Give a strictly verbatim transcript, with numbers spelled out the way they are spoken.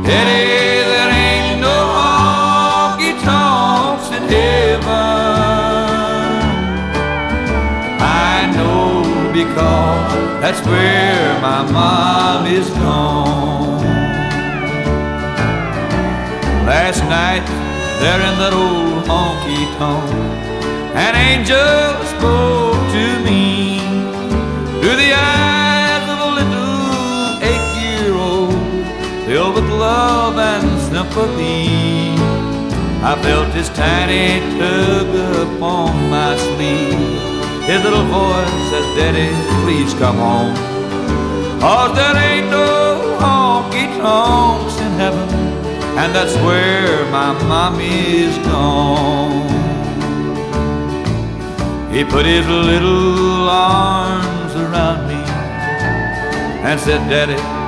Eddie, there ain't no honky-tonks in heaven. I know because that's where my mom is gone. Last night, there in that old honky-tonk, an angel spoke to me through the eyes of a little eight-year-old, filled with love and sympathy. I felt his tiny tug upon my sleeve. His little voice says, "Daddy, please come home, 'cause there ain't no honky-tonks in heaven, and that's where my mommy's gone." He put his little arms around me and said, "Daddy,